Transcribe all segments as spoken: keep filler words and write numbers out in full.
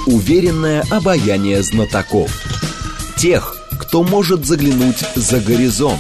Уверенное обаяние знатоков. Тех, кто может заглянуть за горизонт.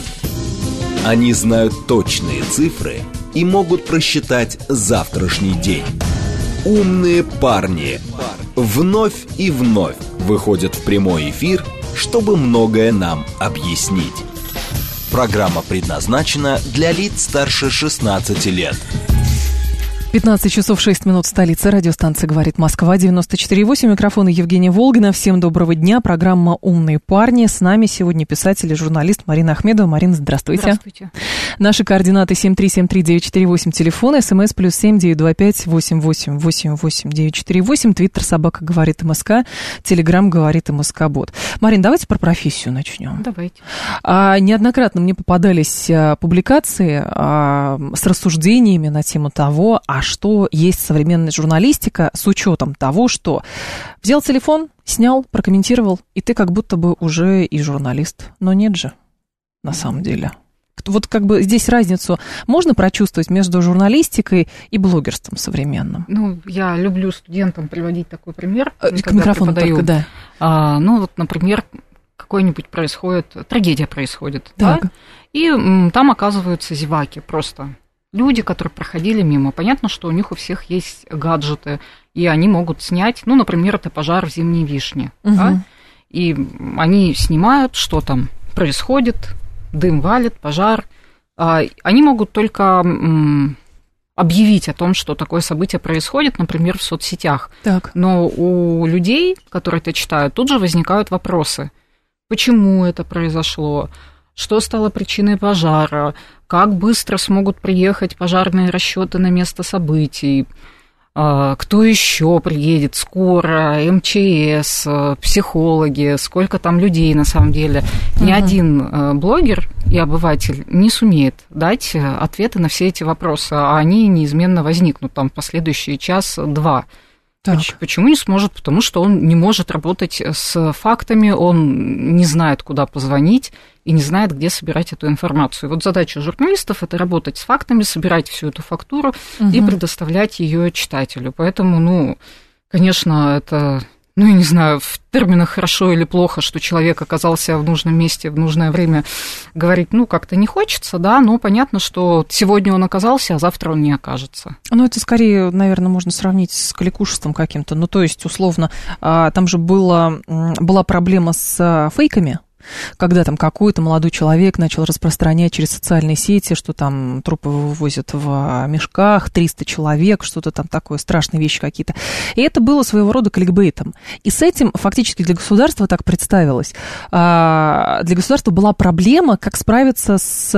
Они знают точные цифры и могут просчитать завтрашний день. Умные парни вновь и вновь выходят в прямой эфир, чтобы многое нам объяснить. Программа предназначена для лиц старше шестнадцати лет. пятнадцать часов шесть минут в столице. Радиостанция «Говорит Москва», девяносто четыре и восемь. Микрофон Евгения Волгина. Всем доброго дня. Программа «Умные парни». С нами сегодня писатель и журналист Марина Ахмедова. Марина, здравствуйте. Здравствуйте. Наши координаты семь три семь три девять четыре восемь, телефон, смс плюс семь девять два пять восемь восемь восемь восемь девять четыре восемь, твиттер собака «Говорит МСК», телеграм «Говорит МСК Бот». Марин, давайте про профессию начнем. Давайте. А, неоднократно мне попадались а, публикации а, с рассуждениями на тему того, а что есть современная журналистика с учетом того, что взял телефон, снял, прокомментировал, и ты как будто бы уже и журналист. Но нет же, на самом деле. Вот как бы здесь разницу можно прочувствовать между журналистикой и блогерством современным? Ну, я люблю студентам приводить такой пример. К микрофону только, да. А, ну, вот, например, какой-нибудь происходит, трагедия происходит, да? И м, там оказываются зеваки просто. Люди, которые проходили мимо, понятно, что у них у всех есть гаджеты, и они могут снять, ну, например, это пожар в Зимней Вишне, угу. да? И они снимают, что там происходит, дым валит, пожар. Они могут только м, объявить о том, что такое событие происходит, например, в соцсетях. Так. Но у людей, которые это читают, тут же возникают вопросы. Почему это произошло? Что стало причиной пожара? Как быстро смогут приехать пожарные расчеты на место событий? Кто еще приедет? Скоро, эм че эс, психологи, сколько там людей на самом деле. Ни угу. один блогер и обыватель не сумеет дать ответы на все эти вопросы, а они неизменно возникнут там в последующий час-два. Так. Почему не сможет? Потому что он не может работать с фактами, он не знает, куда позвонить и не знает, где собирать эту информацию. Вот задача журналистов – это работать с фактами, собирать всю эту фактуру угу. и предоставлять ее читателю. Поэтому, ну, конечно, это, ну, я не знаю, в терминах хорошо или плохо, что человек оказался в нужном месте в нужное время, говорить, ну, как-то не хочется, да, но понятно, что сегодня он оказался, а завтра он не окажется. Ну, это скорее, наверное, можно сравнить с кликушеством каким-то. Ну, то есть, условно, там же было, была проблема с фейками, когда там какой-то молодой человек начал распространять через социальные сети, что там трупы вывозят в мешках, триста человек, что-то там такое, страшные вещи какие-то. И это было своего рода кликбейтом. И с этим фактически для государства так представилось. Для государства была проблема, как справиться с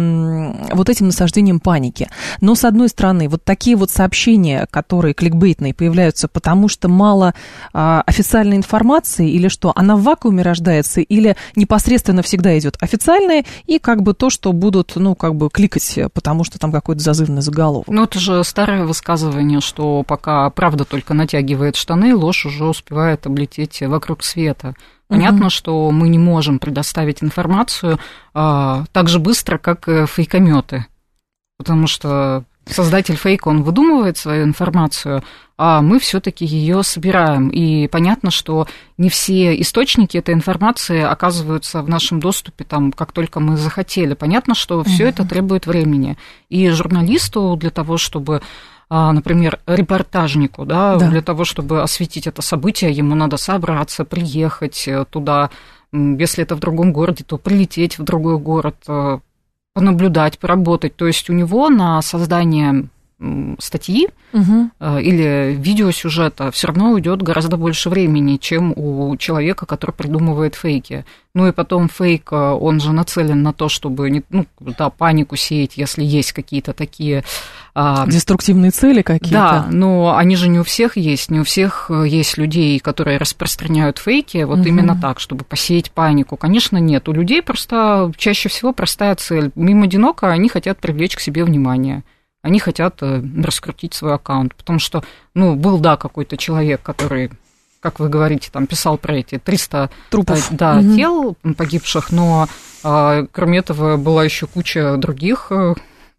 вот этим насаждением паники. Но, с одной стороны, вот такие вот сообщения, которые кликбейтные, появляются потому, что мало официальной информации, или что, она в вакууме рождается, или непосредственно всегда идет официальное, и как бы то, что будут, ну, как бы кликать, потому что там какой-то зазывный заголовок. Ну, это же старое высказывание, что пока правда только натягивает штаны, ложь уже успевает облететь вокруг света. Понятно, угу. что мы не можем предоставить информацию а, так же быстро, как фейкомёты, потому что создатель фейка, он выдумывает свою информацию, а мы все-таки ее собираем. И понятно, что не все источники этой информации оказываются в нашем доступе, там, как только мы захотели. Понятно, что все это требует времени. И журналисту для того, чтобы, например, репортажнику, да, да. для того, чтобы осветить это событие, ему надо собраться, приехать туда. Если это в другом городе, то прилететь в другой город, понаблюдать, поработать. То есть у него на создание статьи угу. или видеосюжета все равно уйдет гораздо больше времени, чем у человека, который придумывает фейки. Ну и потом фейк, он же нацелен на то, чтобы ну, да, панику сеять, если есть какие-то такие... деструктивные цели какие-то. Да, но они же не у всех есть, не у всех есть людей, которые распространяют фейки, вот угу. именно так, чтобы посеять панику. Конечно, нет. У людей просто чаще всего простая цель. Им одиноко, они хотят привлечь к себе внимание. Они хотят раскрутить свой аккаунт, потому что, ну, был, да, какой-то человек, который, как вы говорите, там писал про эти триста трупов, да, угу. тел погибших, но, кроме этого, была еще куча других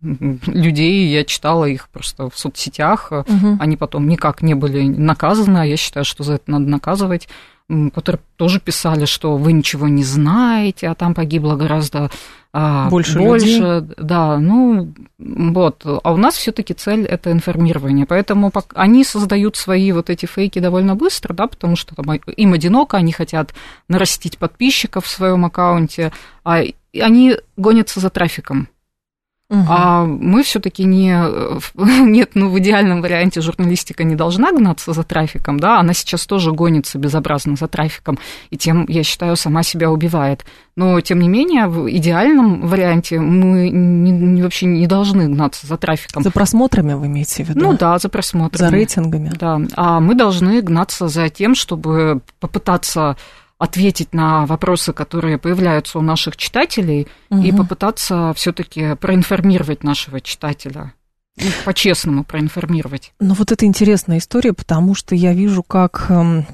людей, я читала их просто в соцсетях, угу. они потом никак не были наказаны, а я считаю, что за это надо наказывать, которые тоже писали, что вы ничего не знаете, а там погибло гораздо больше, больше людей. Да, ну вот, а у нас все-таки цель это информирование, поэтому они создают свои вот эти фейки довольно быстро, да, потому что там, им одиноко, они хотят нарастить подписчиков в своем аккаунте, а они гонятся за трафиком. Угу. А мы все-таки не... Нет, ну, в идеальном варианте журналистика не должна гнаться за трафиком, да, она сейчас тоже гонится безобразно за трафиком, и тем, я считаю, сама себя убивает. Но, тем не менее, в идеальном варианте мы не, не, вообще не должны гнаться за трафиком. За просмотрами вы имеете в виду? Ну да, за просмотрами. За рейтингами. Да, а мы должны гнаться за тем, чтобы попытаться ответить на вопросы, которые появляются у наших читателей, угу. и попытаться все-таки проинформировать нашего читателя, по-честному проинформировать. Ну вот это интересная история, потому что я вижу, как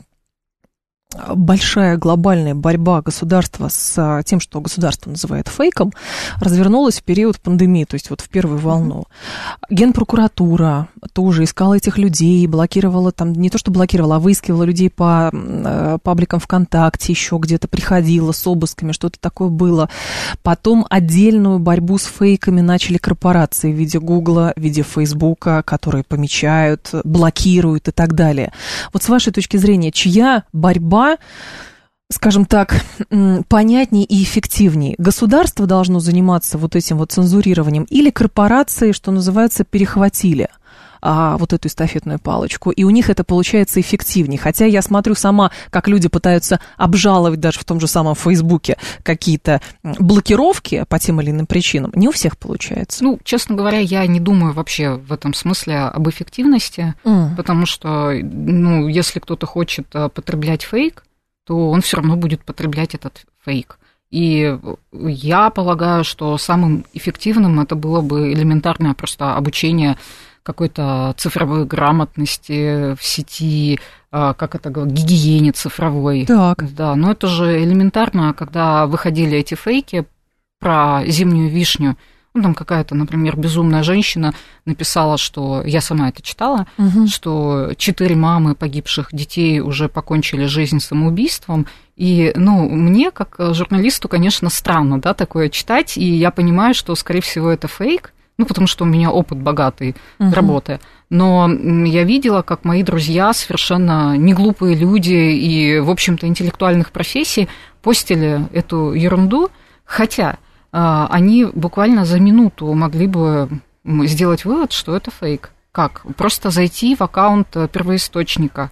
большая глобальная борьба государства с тем, что государство называет фейком, развернулась в период пандемии, то есть вот в первую волну. Генпрокуратура тоже искала этих людей, блокировала там, не то что блокировала, а выискивала людей по пабликам ВКонтакте, еще где-то приходила с обысками, что-то такое было. Потом отдельную борьбу с фейками начали корпорации в виде Гугла, в виде Фейсбука, которые помечают, блокируют и так далее. Вот с вашей точки зрения, чья борьба, скажем так, понятнее и эффективнее? Государство должно заниматься вот этим вот цензурированием или корпорации, что называется, перехватили а, вот эту эстафетную палочку, и у них это получается эффективнее? Хотя я смотрю сама, как люди пытаются обжаловать даже в том же самом Фейсбуке какие-то блокировки по тем или иным причинам. Не у всех получается. Ну, честно говоря, я не думаю вообще в этом смысле об эффективности, mm. потому что, ну, если кто-то хочет потреблять фейк, то он все равно будет потреблять этот фейк. И я полагаю, что самым эффективным это было бы элементарное просто обучение какой-то цифровой грамотности в сети, как это говорят, гигиене цифровой. Так. Да, но это же элементарно, когда выходили эти фейки про зимнюю вишню. Ну, там какая-то, например, безумная женщина написала, что, я сама это читала, угу. что четыре мамы погибших детей уже покончили жизнь самоубийством. И, ну, мне, как журналисту, конечно, странно, да, такое читать, и я понимаю, что, скорее всего, это фейк, ну, потому что у меня опыт богатый угу. работы. Но я видела, как мои друзья, совершенно неглупые люди и, в общем-то, интеллектуальных профессий, постили эту ерунду, хотя они буквально за минуту могли бы сделать вывод, что это фейк. Как? Просто зайти в аккаунт первоисточника.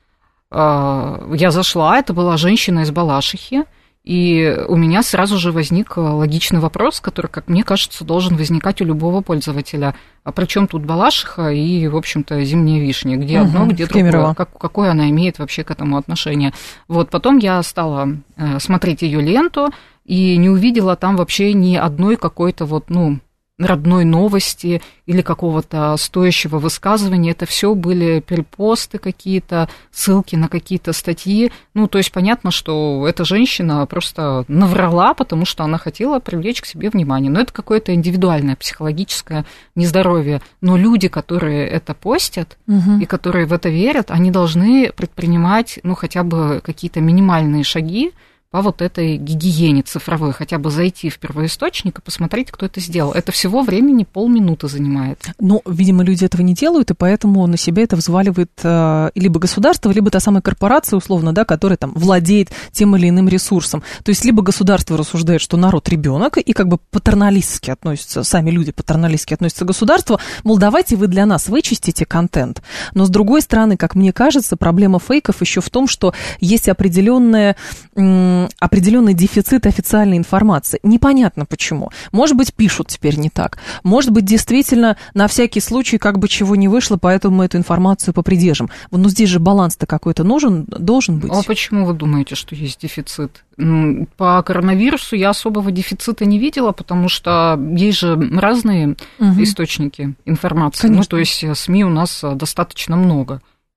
Я зашла, это была женщина из Балашихи, и у меня сразу же возник логичный вопрос, который, как мне кажется, должен возникать у любого пользователя. А при чем тут Балашиха и, в общем-то, зимняя вишня? Где угу, одно, где другое? Как, какое она имеет вообще к этому отношение? Вот, потом я стала смотреть ее ленту и не увидела там вообще ни одной какой-то вот, ну, родной новости или какого-то стоящего высказывания. Это все были перепосты какие-то, ссылки на какие-то статьи. Ну, то есть понятно, что эта женщина просто наврала, потому что она хотела привлечь к себе внимание. Но это какое-то индивидуальное психологическое нездоровье. Но люди, которые это постят угу. и которые в это верят, они должны предпринимать, ну, хотя бы какие-то минимальные шаги по вот этой гигиене цифровой, хотя бы зайти в первоисточник и посмотреть, кто это сделал. Это всего времени полминуты занимает. Ну, видимо, люди этого не делают, и поэтому на себя это взваливает э, либо государство, либо та самая корпорация, условно, да, которая там владеет тем или иным ресурсом. То есть либо государство рассуждает, что народ ребенок, и как бы патерналистски относятся, сами люди патерналистски относятся к государству, мол, давайте вы для нас вычистите контент. Но, с другой стороны, как мне кажется, проблема фейков еще в том, что есть определенная... М- определенный дефицит официальной информации. Непонятно почему. Может быть, пишут теперь не так. Может быть, действительно, на всякий случай, как бы чего не вышло, поэтому мы эту информацию попридержим. Но здесь же баланс-то какой-то нужен, должен быть. А почему вы думаете, что есть дефицит? По коронавирусу я особого дефицита не видела, потому что есть же разные угу. источники информации. Конечно. Ну, то есть СМИ у нас достаточно много.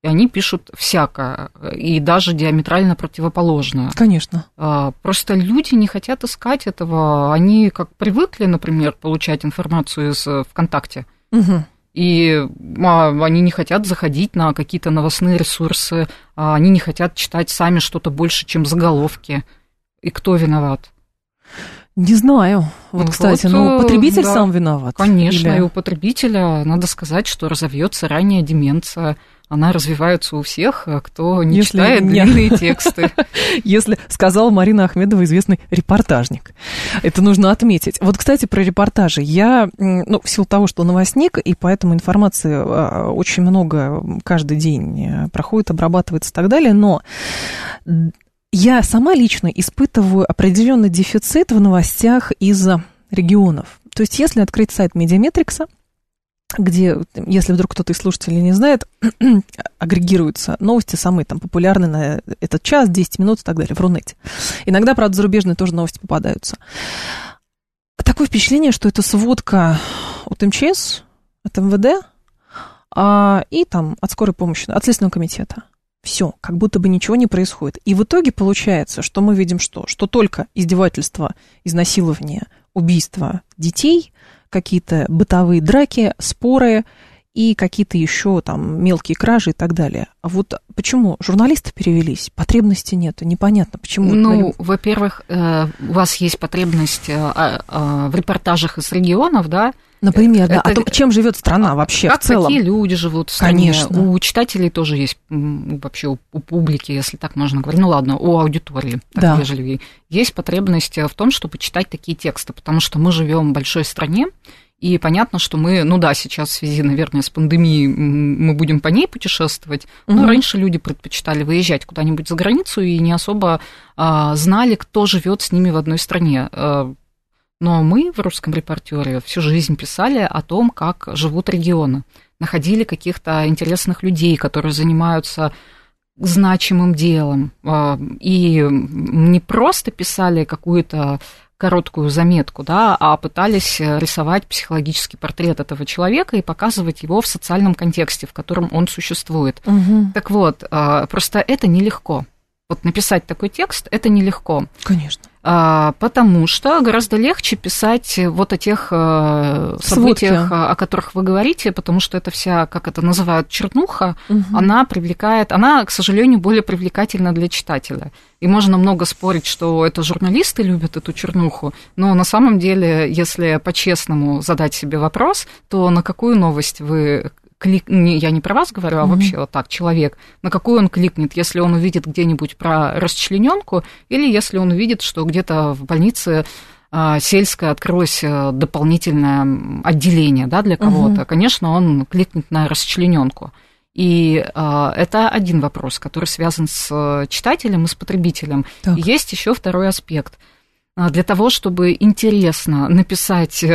и они пишут всякое, и даже диаметрально противоположное. Конечно. Просто люди не хотят искать этого. Они как привыкли, например, получать информацию из ВКонтакте, угу. и они не хотят заходить на какие-то новостные ресурсы, они не хотят читать сами что-то больше, чем заголовки. И кто виноват? Не знаю. Вот, кстати, вот, ну, потребитель да, сам виноват. Конечно, или... и у потребителя, надо сказать, что разовьется ранняя деменция. Она развивается у всех, кто не Если читает не... длинные тексты. Если сказала Марина Ахмедова, известный репортажник. Это нужно отметить. Вот, кстати, про репортажи. Я, ну, в силу того, что новостник, и поэтому информации очень много каждый день проходит, обрабатывается и так далее, но я сама лично испытываю определенный дефицит в новостях из регионов. То есть, если открыть сайт Медиаметрикса, где, если вдруг кто-то из слушателей не знает, агрегируются новости самые там популярные на этот час, десять минут и так далее в Рунете. Иногда, правда, зарубежные тоже новости попадаются. Такое впечатление, что это сводка от МЧС, от МВД а, и там от скорой помощи, от Следственного комитета. Все, как будто бы ничего не происходит. И в итоге получается, что мы видим что? Что только издевательства, изнасилования, убийства детей, какие-то бытовые драки, споры и какие-то еще там мелкие кражи и так далее. А вот почему журналисты перевелись? Потребности нет, непонятно, почему. Ну, во-первых, у вас есть потребность в репортажах из регионов, да? Например, это, да. А то, чем живет страна вообще как в целом? Какие люди живут в стране? Конечно. У читателей тоже есть, вообще у, у публики, если так можно говорить, ну ладно, у аудитории, так да. вежливее, есть потребность в том, чтобы читать такие тексты, потому что мы живем в большой стране, и понятно, что мы, ну да, сейчас в связи, наверное, с пандемией мы будем по ней путешествовать, но угу. раньше люди предпочитали выезжать куда-нибудь за границу и не особо а, знали, кто живет с ними в одной стране. Но мы в «Русском репортёре» всю жизнь писали о том, как живут регионы. Находили каких-то интересных людей, которые занимаются значимым делом. И не просто писали какую-то короткую заметку, да, а пытались рисовать психологический портрет этого человека и показывать его в социальном контексте, в котором он существует. Угу. Так вот, просто это нелегко. Вот написать такой текст – это нелегко. Конечно. Потому что гораздо легче писать вот о тех событиях, Сводки. О которых вы говорите, потому что это вся, как это называют, чернуха, угу. она привлекает, она, к сожалению, более привлекательна для читателя. И можно много спорить, что это журналисты любят эту чернуху, но на самом деле, если по-честному задать себе вопрос, то на какую новость вы клик... я не про вас говорю, а mm-hmm. вообще вот так, человек, на какую он кликнет, если он увидит где-нибудь про расчленёнку, или если он увидит, что где-то в больнице а, сельской открылось дополнительное отделение, да, для кого-то. Mm-hmm. Конечно, он кликнет на расчленёнку. И а, это один вопрос, который связан с читателем и с потребителем. Так. И есть еще второй аспект. Для того, чтобы интересно написать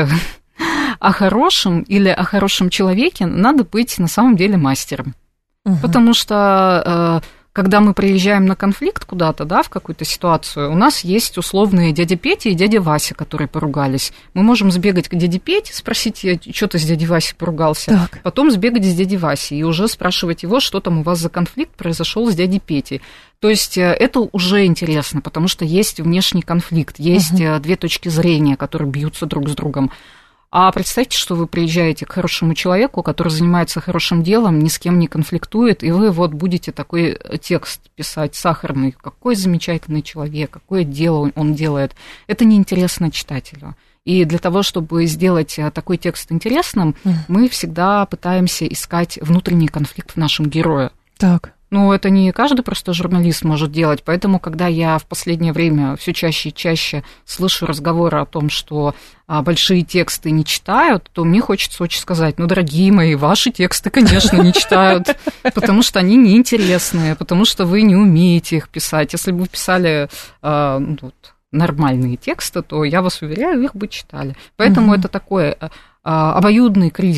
о хорошем или о хорошем человеке, надо быть на самом деле мастером. Угу. Потому что когда мы приезжаем на конфликт куда-то, да, в какую-то ситуацию, у нас есть условные дядя Петя и дядя Вася, которые поругались. Мы можем сбегать к дяде Пете, спросить, что ты с дядей Васей поругался, так. потом сбегать с дядей Васей и уже спрашивать его, что там у вас за конфликт произошел с дядей Петей. То есть это уже интересно, потому что есть внешний конфликт, есть угу. две точки зрения, которые бьются друг с другом. А представьте, что вы приезжаете к хорошему человеку, который занимается хорошим делом, ни с кем не конфликтует, и вы вот будете такой текст писать сахарный. Какой замечательный человек, какое дело он делает. Это неинтересно читателю. И для того, чтобы сделать такой текст интересным, mm. мы всегда пытаемся искать внутренний конфликт в нашем герое. Так. Ну, это не каждый просто журналист может делать, поэтому, когда я в последнее время все чаще и чаще слышу разговоры о том, что а, большие тексты не читают, то мне хочется очень сказать, ну, дорогие мои, ваши тексты, конечно, не читают, потому что они неинтересные, потому что вы не умеете их писать. Если бы вы писали а, ну, вот, нормальные тексты, то, я вас уверяю, их бы читали. Поэтому угу. это такой а, обоюдный кризис.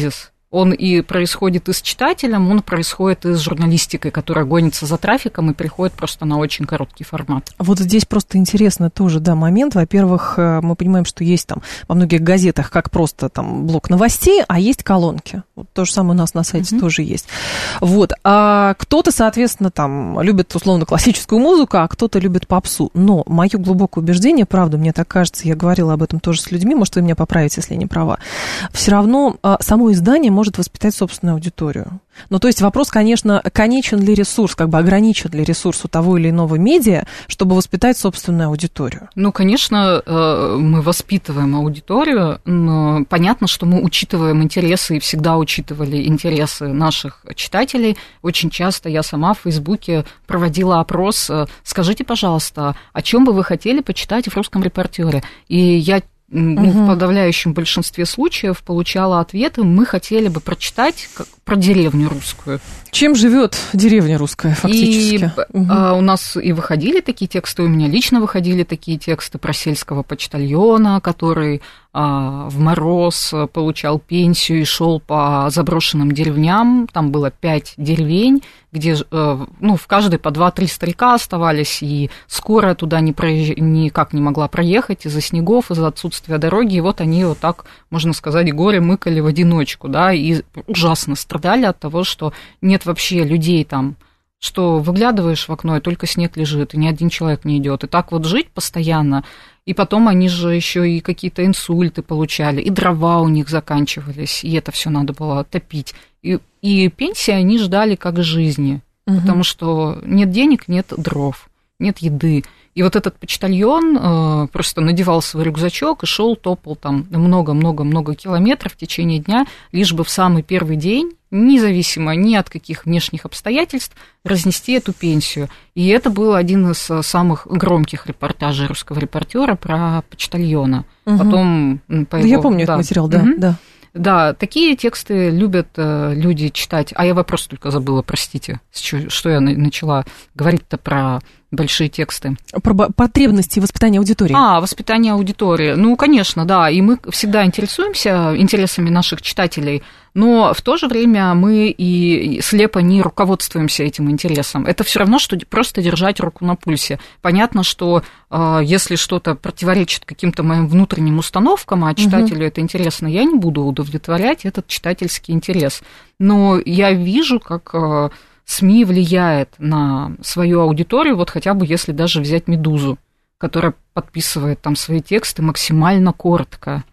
Он и происходит и с читателем, он происходит и с журналистикой, которая гонится за трафиком и приходит просто на очень короткий формат. Вот здесь просто интересный тоже, да, момент. Во-первых, мы понимаем, что есть там во многих газетах как просто там блок новостей, а есть колонки. Вот то же самое у нас на сайте mm-hmm. тоже есть. Вот. А кто-то, соответственно, там любит условно классическую музыку, а кто-то любит попсу. Но мое глубокое убеждение, правда, мне так кажется, я говорила об этом тоже с людьми, может, вы меня поправите, если я не права, все равно само издание может воспитать собственную аудиторию. Ну, то есть вопрос, конечно, конечен ли ресурс, как бы ограничен ли ресурс у того или иного медиа, чтобы воспитать собственную аудиторию? Ну, конечно, мы воспитываем аудиторию, но понятно, что мы учитываем интересы и всегда учитывали интересы наших читателей. Очень часто я сама в Фейсбуке проводила опрос: скажите, пожалуйста, о чем бы вы хотели почитать в «Русском репортере?» И я Ну, угу. в подавляющем большинстве случаев получала ответы: мы хотели бы прочитать как, про деревню русскую. Чем живет деревня русская, фактически? И угу. а, у нас и выходили такие тексты, у меня лично выходили такие тексты про сельского почтальона, который а, в мороз получал пенсию и шел по заброшенным деревням. Там было пять деревень, где ну, в каждой по два-три старика оставались, и скорая туда не проезж... никак не могла проехать из-за снегов, из-за отсутствия дороги, и вот они вот так, можно сказать, горе мыкали в одиночку, да, и ужасно страдали от того, что нет вообще людей там, что выглядываешь в окно, и только снег лежит, и ни один человек не идет, и так вот жить постоянно. И потом они же еще и какие-то инсульты получали, и дрова у них заканчивались, и это все надо было топить. И, и пенсии они ждали как жизни, угу. потому что нет денег, нет дров, нет еды. И вот этот почтальон э, просто надевал свой рюкзачок и шел, топал там много-много-много километров в течение дня, лишь бы в самый первый день, независимо ни от каких внешних обстоятельств, разнести эту пенсию. И это был один из самых громких репортажей «Русского репортера» про почтальона. Угу. Потом по его... Я помню да. этот материал, да, угу. да. Да, такие тексты любят э, люди читать. А я вопрос только забыла, простите, что я начала говорить-то про большие тексты. Про потребности воспитания аудитории. А, воспитание аудитории. Ну, конечно, да, и мы всегда интересуемся интересами наших читателей, но в то же время мы и слепо не руководствуемся этим интересом. Это все равно, что просто держать руку на пульсе. Понятно, что э, если что-то противоречит каким-то моим внутренним установкам, а читателю угу. это интересно, я не буду удовлетворять этот читательский интерес. Но я вижу, как... Э, СМИ влияет на свою аудиторию, вот хотя бы если даже взять «Медузу», которая подписывает там свои тексты максимально коротко.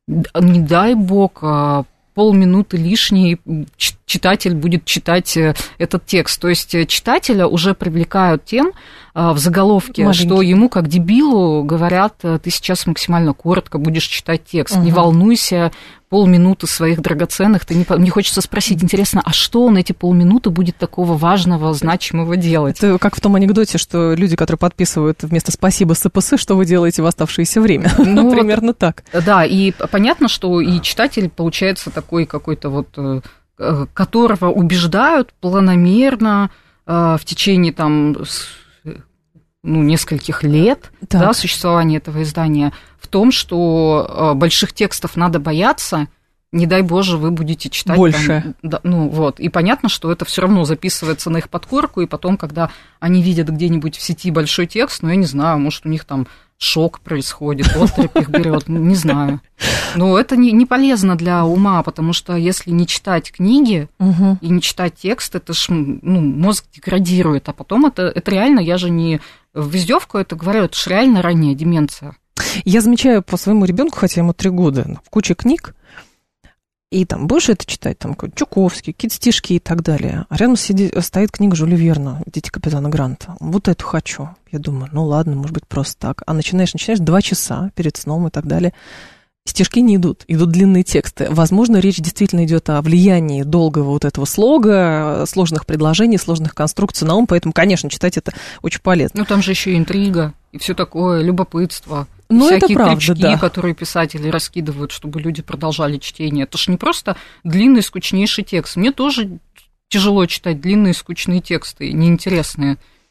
Не дай бог, полминуты лишней читатель будет читать этот текст. То есть читателя уже привлекают тем в заголовке, маленький. Что ему, как дебилу, говорят: ты сейчас максимально коротко будешь читать текст, угу. не волнуйся, полминуты своих драгоценных, ты не, не хочется спросить, интересно, а что он эти полминуты будет такого важного, значимого делать? Это как в том анекдоте, что люди, которые подписывают вместо «спасибо» СПС, что вы делаете в оставшееся время? Ну, примерно вот, так. Да, и понятно, что и читатель получается такой какой-то вот, которого убеждают планомерно в течение там... ну, нескольких лет да, существования этого издания в том, что больших текстов надо бояться, не дай боже, вы будете читать... Больше. Там, да, ну, вот. И понятно, что это все равно записывается на их подкорку, и потом, когда они видят где-нибудь в сети большой текст, ну, я не знаю, может, у них там шок происходит, отрыв их берет, не знаю. Но это не, не полезно для ума, потому что если не читать книги угу. и не читать текст, это ж, ну, мозг деградирует, а потом это, это реально, я же не в издевку это говорю, это же реально ранняя деменция. Я замечаю по своему ребенку, хотя ему три года, в куче книг, и там будешь это читать, там Чуковский, какие-то стишки и так далее. А рядом сидит, стоит книга Жюля Верна «Дети капитана Гранта». Вот эту хочу. Я думаю, ну ладно, может быть, просто так. А начинаешь, начинаешь два часа перед сном и так далее. Стишки не идут, идут длинные тексты. Возможно, речь действительно идет о влиянии долгого вот этого слога, сложных предложений, сложных конструкций на ум, поэтому, конечно, читать это очень полезно. Ну, там же еще и интрига, и все такое, любопытство. Ну, всякие это правда, крючки, да. которые писатели раскидывают, чтобы люди продолжали чтение. Это ж не просто длинный, скучнейший текст. Мне тоже тяжело читать длинные, скучные тексты, неинтересные.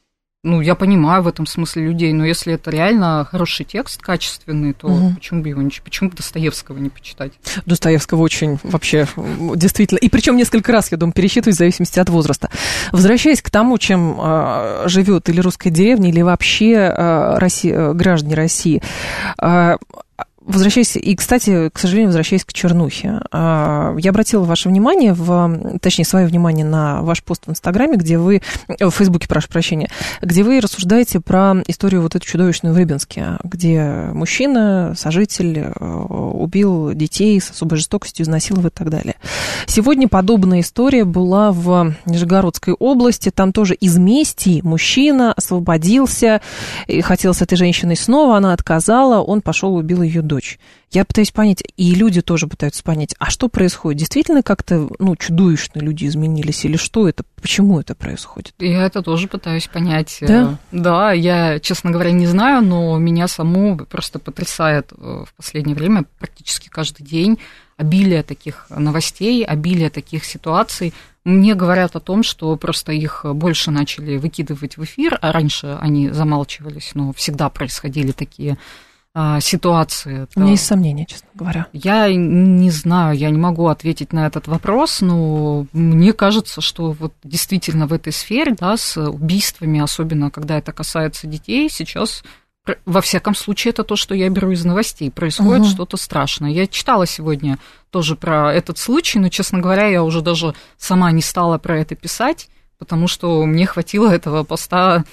Ну, я понимаю в этом смысле людей, но если это реально хороший текст, качественный, то угу. почему бы его не читать? Почему бы Достоевского не почитать? Достоевского очень вообще действительно. И причем несколько раз, я думаю, пересчитывать в зависимости от возраста. Возвращаясь к тому, чем э, живет или русская деревня, или вообще э, Россия, граждане России. Э, Возвращаясь, и, кстати, к сожалению, возвращаясь к чернухе, я обратила ваше внимание, в, точнее, свое внимание на ваш пост в Инстаграме, где вы, в Фейсбуке, прошу прощения, где вы рассуждаете про историю вот эту чудовищную в Рыбинске, где мужчина, сожитель, убил детей с особой жестокостью, изнасиловал и так далее. Сегодня подобная история была в Нижегородской области, там тоже из мести мужчина освободился, и хотел с этой женщиной снова, она отказала, он пошел и убил ее дочь. Дочь. Я пытаюсь понять, и люди тоже пытаются понять, а что происходит? Действительно как-то, ну, чудовищно люди изменились, или что это, почему это происходит? Я это тоже пытаюсь понять. Да? Да, я, честно говоря, не знаю, но меня саму просто потрясает в последнее время практически каждый день обилие таких новостей, обилие таких ситуаций. Мне говорят о том, что просто их больше начали выкидывать в эфир, а раньше они замалчивались, но всегда происходили такие ситуации. У меня есть сомнения, честно говоря. Я не знаю, я не могу ответить на этот вопрос, но мне кажется, что вот действительно в этой сфере, да, с убийствами, особенно когда это касается детей, сейчас, во всяком случае, это то, что я беру из новостей, происходит угу. что-то страшное. Я читала сегодня тоже про этот случай, но, честно говоря, я уже даже сама не стала про это писать, потому что мне хватило этого поста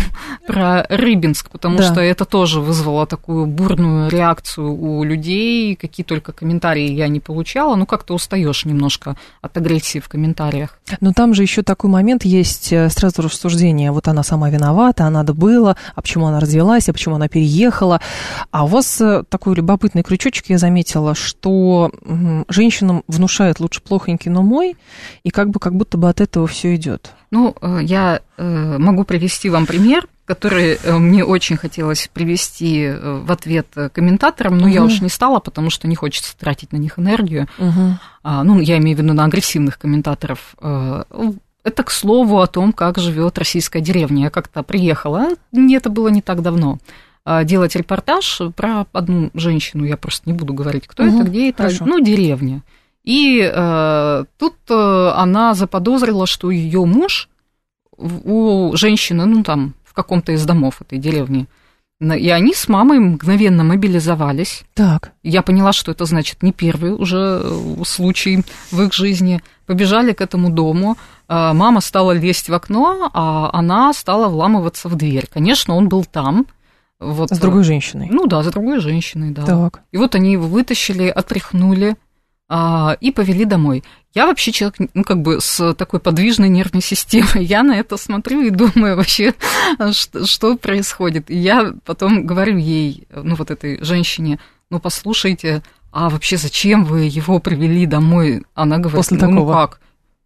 про Рыбинск, потому да. что это тоже вызвало такую бурную реакцию у людей, какие только комментарии я не получала, ну как-то устаешь немножко от агрессии в комментариях. Но там же еще такой момент есть, сразу рассуждение, вот она сама виновата, а надо было, а почему она развелась, а почему она переехала. А у вас такой любопытный крючочек, я заметила, что женщинам внушают лучше плохонький, но мой, и как бы как будто бы от этого все идет. Ну, я могу привести вам пример, который мне очень хотелось привести в ответ комментаторам, но угу. я уж не стала, потому что не хочется тратить на них энергию. Угу. Ну, я имею в виду на агрессивных комментаторов. Это, к слову, о том, как живет российская деревня. Я как-то приехала, это было не так давно, делать репортаж про одну женщину, я просто не буду говорить, кто угу. это, где это, Хорошо. ну, деревня. И э, тут э, она заподозрила, что ее муж у женщины, ну, там, в каком-то из домов этой деревни, и они с мамой мгновенно мобилизовались. Так. Я поняла, что это, значит, не первый уже случай в их жизни. Побежали к этому дому, мама стала лезть в окно, а она стала вламываться в дверь. Конечно, он был там. Вот, с другой женщиной? Ну да, с другой женщиной, да. Так. И вот они его вытащили, отряхнули и повели домой. Я вообще человек, ну, как бы с такой подвижной нервной системой. Я на это смотрю и думаю вообще, что, что происходит. И я потом говорю ей, ну, вот этой женщине, ну, послушайте, а вообще зачем вы его привели домой? Она говорит, После ну, такого. ну как?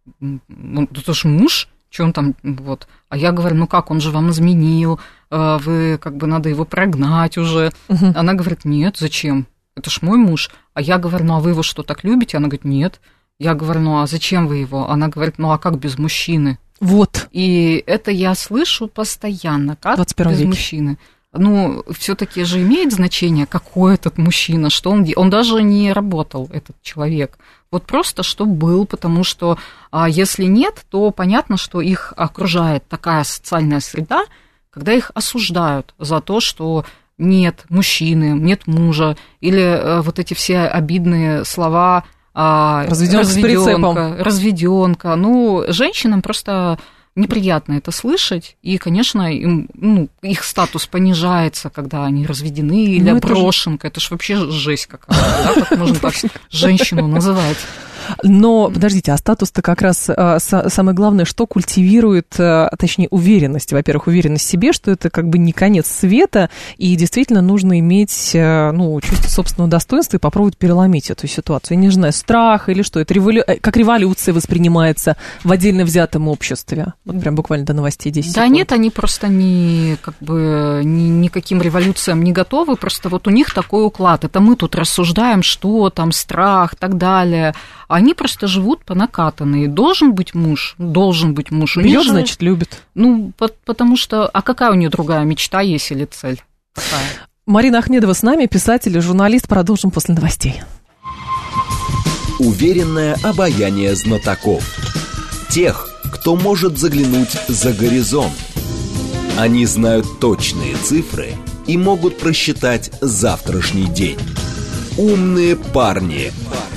Ну, это же муж, что он там, вот. А я говорю, ну как, он же вам изменил, вы, как бы, надо его прогнать уже. Угу. Она говорит, нет, зачем? Это ж мой муж. А я говорю, ну, а вы его что, так любите? Она говорит, нет. Я говорю, ну, а зачем вы его? Она говорит, ну, а как без мужчины? Вот. И это я слышу постоянно. Как без веке. Мужчины? Ну, все-таки же имеет значение, какой этот мужчина, что он... Он даже не работал, этот человек. Вот просто, что был, потому что а если нет, то понятно, что их окружает такая социальная среда, когда их осуждают за то, что... нет мужчины, нет мужа, или э, вот эти все обидные слова э, разведёнка, разведёнка. Ну, женщинам просто неприятно это слышать, и, конечно, им, ну, их статус понижается, когда они разведены или ну, брошенка. Это, же... это ж вообще жесть какая-то, да? Как можно так женщину называть? Но, подождите, а статус-то как раз а, с, самое главное, что культивирует, а, точнее, уверенность. Во-первых, уверенность в себе, что это как бы не конец света, и действительно нужно иметь, а, ну, чувство собственного достоинства и попробовать переломить эту ситуацию. Я не знаю, страх или что, это револю... как революция воспринимается в отдельно взятом обществе. Вот прям буквально до новостей десять Да секунд. Нет, они просто не, как бы, ни, никаким революциям не готовы, просто вот у них такой уклад. Это мы тут рассуждаем, что там, страх и так далее. Они просто живут по накатанной. Должен быть муж, должен быть муж. Бьёт, же... значит, любит. Ну, потому что... А какая у нее другая мечта есть или цель? Какая? Марина Ахмедова с нами, писатель и журналист. Продолжим после новостей. Уверенное обаяние знатоков. Тех, кто может заглянуть за горизонт. Они знают точные цифры и могут просчитать завтрашний день. Умные парни.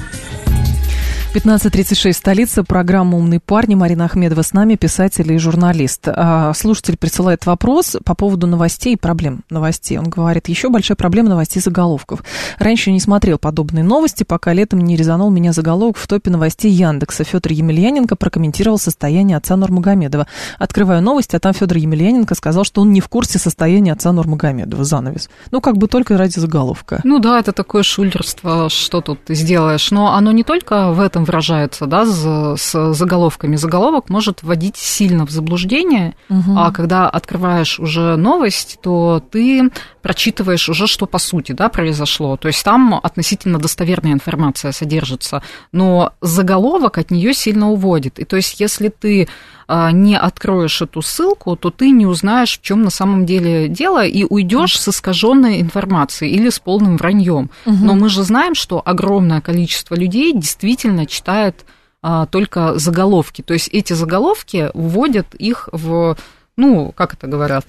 пятнадцать тридцать шесть, столица, программа «Умные парни». Марина Ахмедова с нами, писатель и журналист. Слушатель присылает вопрос по поводу новостей и проблем новостей. Он говорит, еще большая проблема новостей заголовков. Раньше не смотрел подобные новости, пока летом не резанул меня заголовок в топе новостей Яндекса. Федор Емельяненко прокомментировал состояние отца Нурмагомедова. Открываю новости, а там Федор Емельяненко сказал, что он не в курсе состояния отца Нурмагомедова. Занавес. Ну, как бы только ради заголовка. Ну да, это такое шулерство, что тут ты сделаешь. Но оно не только в этом выражается, да, с, с заголовками. Заголовок может вводить сильно в заблуждение, угу. А когда открываешь уже новость, то ты прочитываешь уже, что по сути, да, произошло. То есть там относительно достоверная информация содержится, но заголовок от нее сильно уводит. И то есть если ты не откроешь эту ссылку, то ты не узнаешь, в чем на самом деле дело, и уйдешь с искаженной информацией или с полным враньем. Угу. Но мы же знаем, что огромное количество людей действительно читает а, только заголовки. То есть эти заголовки вводят их в, ну, как это говорят?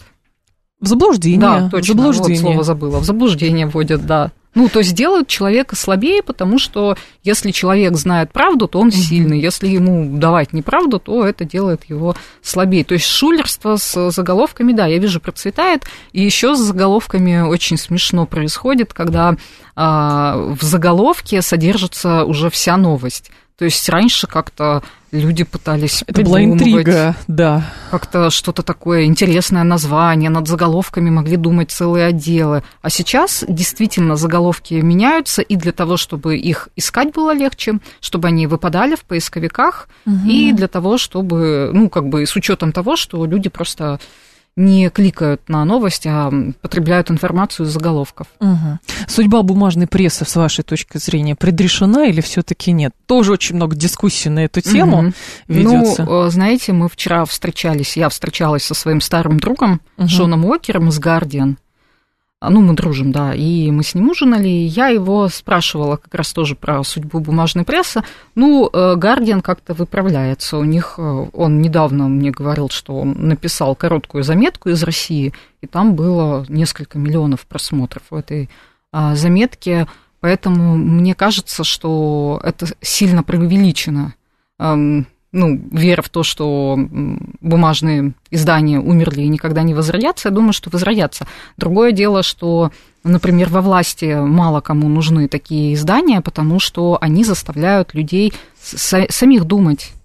В заблуждение. Да, точно, заблуждение. Вот слово забыла. В заблуждение вводят, да. Ну, то есть делают человека слабее, потому что если человек знает правду, то он сильный. Если ему давать неправду, то это делает его слабее. То есть шулерство с заголовками, да, я вижу, процветает. И еще с заголовками очень смешно происходит, когда а, в заголовке содержится уже вся новость. То есть раньше как-то люди пытались это была интрига, да. Как-то что-то такое интересное название, над заголовками могли думать целые отделы. А сейчас действительно заголовки меняются, и для того, чтобы их искать было легче, чтобы они выпадали в поисковиках, угу. И для того, чтобы, ну, как бы с учетом того, что люди просто не кликают на новость, а потребляют информацию из заголовков. Угу. Судьба бумажной прессы, с вашей точки зрения, предрешена или все-таки нет? Тоже очень много дискуссий на эту тему угу. ведется. Ну, знаете, мы вчера встречались, я встречалась со своим старым другом угу. Шоном Уокером из «Гардиан». Ну, мы дружим, да, и мы с ним ужинали, и я его спрашивала как раз тоже про судьбу бумажной прессы. Ну, «Гардиан» как-то выправляется. У них, он недавно мне говорил, что он написал короткую заметку из России, и там было несколько миллионов просмотров в этой заметке, поэтому мне кажется, что это сильно преувеличено. Ну, вера в то, что бумажные издания умерли и никогда не возродятся, я думаю, что возродятся. Другое дело, что, например, во власти мало кому нужны такие издания, потому что они заставляют людей самих думать.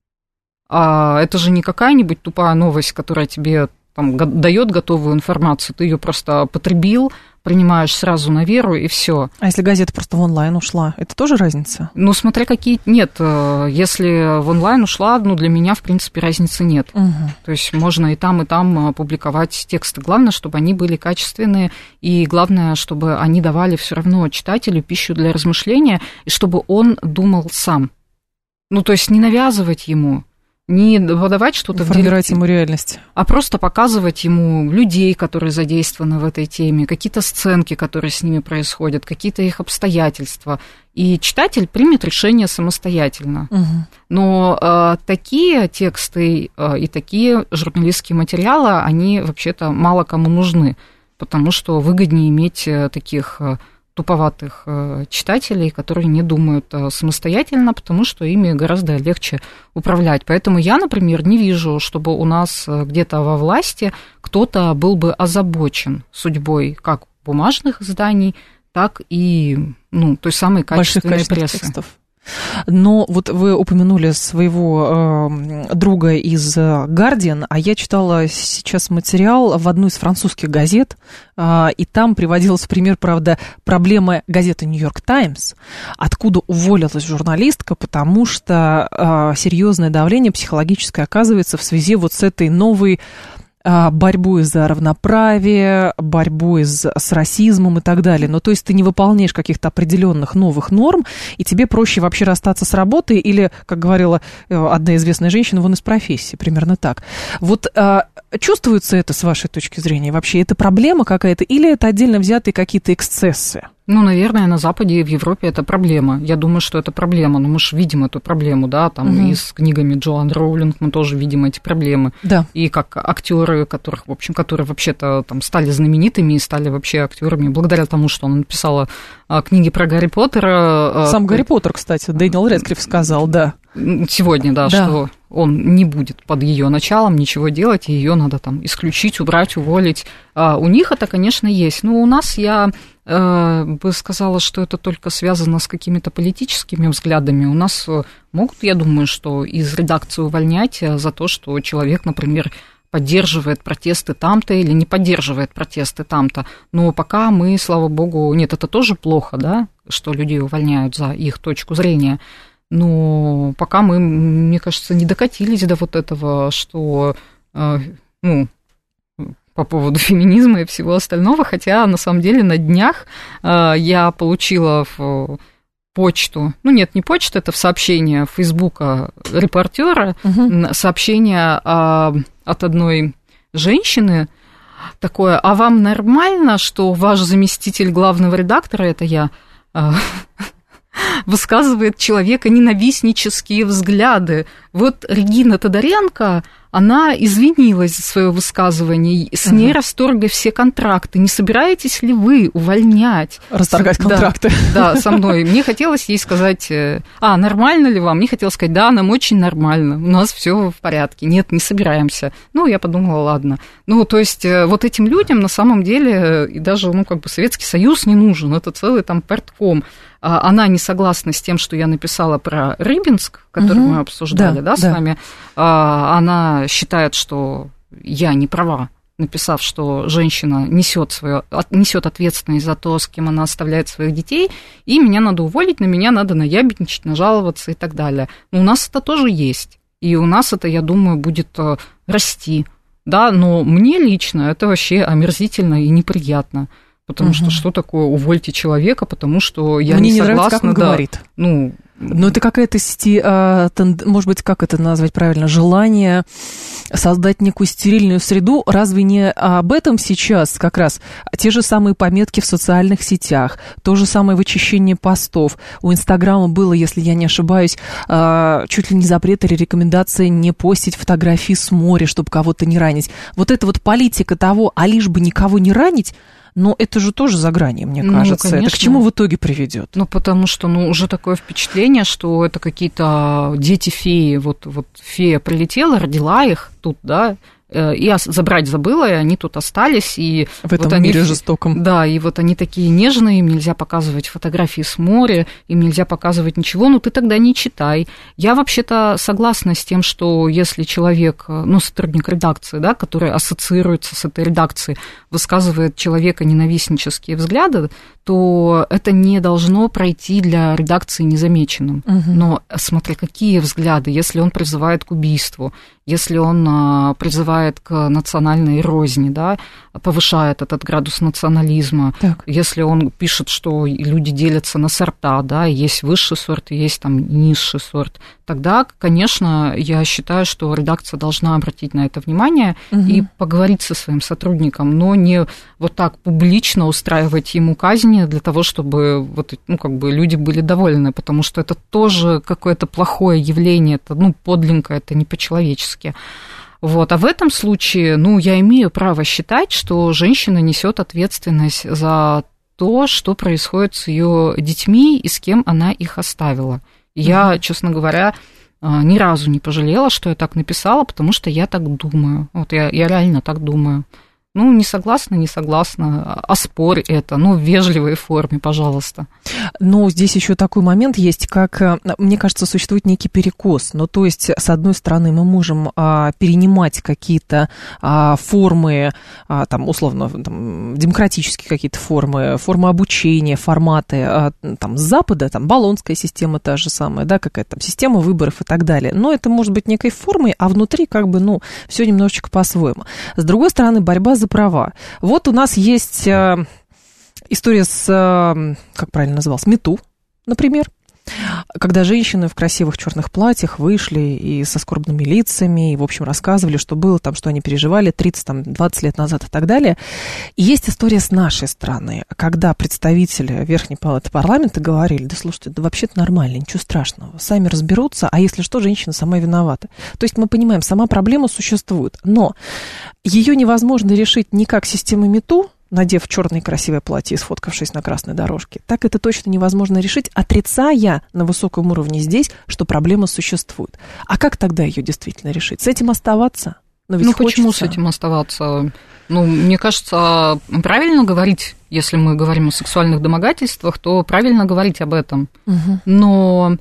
А это же не какая-нибудь тупая новость, которая тебе там дает готовую информацию, ты ее просто потребил, принимаешь сразу на веру, и все. А если газета просто в онлайн ушла, это тоже разница? Ну, смотря какие... Нет, если в онлайн ушла, ну, для меня, в принципе, разницы нет. Угу. То есть можно и там, и там публиковать тексты. Главное, чтобы они были качественные, и главное, чтобы они давали все равно читателю пищу для размышления, и чтобы он думал сам. Ну, то есть не навязывать ему, не выдавать что-то... Формировать ему реальность. А просто показывать ему людей, которые задействованы в этой теме, какие-то сценки, которые с ними происходят, какие-то их обстоятельства. И читатель примет решение самостоятельно. Угу. Но э, такие тексты э, и такие журналистские материалы, они вообще-то мало кому нужны, потому что выгоднее иметь таких... туповатых читателей, которые не думают самостоятельно, потому что ими гораздо легче управлять. Поэтому я, например, не вижу, чтобы у нас где-то во власти кто-то был бы озабочен судьбой как бумажных изданий, так и ну, той самой качественной прессы. Текстов. Но вот вы упомянули своего э, друга из «Гардиан», а я читала сейчас материал в одну из французских газет, э, и там приводился пример, правда, проблемы газеты «Нью-Йорк Таймс», откуда уволилась журналистка, потому что э, серьезное давление психологическое оказывается в связи вот с этой новой борьбой за равноправие, борьбой с, с расизмом и так далее. Ну, то есть ты не выполняешь каких-то определенных новых норм, и тебе проще вообще расстаться с работой или, как говорила одна известная женщина, вон из профессии, примерно так. Вот чувствуется это с вашей точки зрения вообще? Это проблема какая-то или это отдельно взятые какие-то эксцессы? Ну, наверное, на Западе и в Европе это проблема. Я думаю, что это проблема. Но мы же видим эту проблему, да, там угу. и с книгами Джоан Роулинг мы тоже видим эти проблемы. Да. И как актеры, которых, в общем, которые вообще-то там стали знаменитыми и стали вообще актерами благодаря тому, что она написала книги про Гарри Поттера. Сам Гарри Поттер, кстати, Дэниел Рэдклифф сказал, да. Сегодня, да, да, что он не будет под ее началом ничего делать, и ее надо там исключить, убрать, уволить. А у них это, конечно, есть. Но у нас я э, бы сказала, что это только связано с какими-то политическими взглядами. У нас могут, я думаю, что из редакции увольнять за то, что человек, например, поддерживает протесты там-то или не поддерживает протесты там-то. Но пока мы, слава богу, нет, это тоже плохо, да, что людей увольняют за их точку зрения. Но пока мы, мне кажется, не докатились до вот этого, что, ну, по поводу феминизма и всего остального, хотя, на самом деле, на днях я получила в почту, ну, нет, не почта, это в сообщение Фейсбука репортера, угу. сообщение от одной женщины, такое: а вам нормально, что ваш заместитель главного редактора, это я, высказывает человеконенавистнические взгляды? Вот Регина Тодоренко, она извинилась за свое высказывание, с ней uh-huh. расторгли все контракты. Не собираетесь ли вы увольнять? Расторгать контракты. Да, да, со мной. Мне хотелось ей сказать: а, нормально ли вам? Мне хотелось сказать: да, нам очень нормально, у нас все в порядке. Нет, не собираемся. Ну, я подумала, ладно. Ну, то есть, вот этим людям на самом деле и даже, ну, как бы Советский Союз не нужен, это целый там партком. Она не согласна с тем, что я написала про Рыбинск, который угу. мы обсуждали, да, да, с да. вами. Она считает, что я не права, написав, что женщина несет свою, несет ответственность за то, с кем она оставляет своих детей, и меня надо уволить, на меня надо наябедничать, нажаловаться и так далее. Но у нас это тоже есть, и у нас это, я думаю, будет расти, да, но мне лично это вообще омерзительно и неприятно. Потому угу. что что такое увольте человека, потому что я Мне не, не согласна. Нравится, как он да, говорит. Ну, Но это какая-то, может быть, как это назвать правильно, желание создать некую стерильную среду. Разве не об этом сейчас как раз те же самые пометки в социальных сетях, то же самое вычищение постов? У Инстаграма было, если я не ошибаюсь, чуть ли не запрет или рекомендация не постить фотографии с моря, чтобы кого-то не ранить. Вот эта вот политика того, а лишь бы никого не ранить, но это же тоже за гранью, мне кажется. Ну, это к чему в итоге приведет? Ну, потому что, ну, уже такое впечатление, что это какие-то дети-феи. Вот, вот фея прилетела, родила их тут, да, и забрать забыла, и они тут остались. И в этом вот мире они, жестоком. Да, и вот они такие нежные, им нельзя показывать фотографии с моря, им нельзя показывать ничего, ну ты тогда не читай. Я вообще-то согласна с тем, что если человек, ну, сотрудник редакции, да, который ассоциируется с этой редакцией, высказывает человеконенавистнические взгляды, то это не должно пройти для редакции незамеченным. Угу. Но смотри, какие взгляды, если он призывает к убийству, если он а, призывает к национальной розни, да, повышает этот градус национализма, так. Если он пишет, что люди делятся на сорта, да, есть высший сорт и есть там низший сорт, тогда, конечно, я считаю, что редакция должна обратить на это внимание угу. и поговорить со своим сотрудником, но не вот так публично устраивать ему казни для того, чтобы вот, ну, как бы люди были довольны, потому что это тоже какое-то плохое явление, это, ну, подлинно, это не по-человечески. Вот. А в этом случае, ну, я имею право считать, что женщина несет ответственность за то, что происходит с ее детьми и с кем она их оставила. Я, честно говоря, ни разу не пожалела, что я так написала, потому что я так думаю. Вот я, я реально так думаю. Ну, не согласна, не согласна, оспорь это, ну, в вежливой форме, пожалуйста. Но здесь еще такой момент есть, как, мне кажется, существует некий перекос. Ну, то есть, с одной стороны, мы можем а, перенимать какие-то а, формы, а, там, условно, там, демократические какие-то формы, формы обучения, форматы, а, там, с Запада, там, Болонская система та же самая, да, какая-то там система выборов и так далее. Но это может быть некой формой, а внутри, как бы, ну, все немножечко по-своему. С другой стороны, борьба за права. Вот у нас есть э, история с, э, как правильно называлась, мету, например, когда женщины в красивых черных платьях вышли и со скорбными лицами, и, в общем, рассказывали, что было там, что они переживали тридцать-двадцать лет назад и так далее. И есть история с нашей стороны, когда представители Верхней палаты парламента говорили: да слушайте, да вообще-то нормально, ничего страшного, сами разберутся, а если что, женщина сама виновата. То есть мы понимаем, сама проблема существует, но ее невозможно решить ни как системой МИТУ, надев черное красивое платье и сфоткавшись на красной дорожке, так это точно невозможно решить, отрицая на высоком уровне здесь, что проблема существует. А как тогда ее действительно решить? С этим оставаться? Но ведь ну, хочется... почему с этим оставаться? Ну, мне кажется, правильно говорить, если мы говорим о сексуальных домогательствах, то правильно говорить об этом. Угу. Но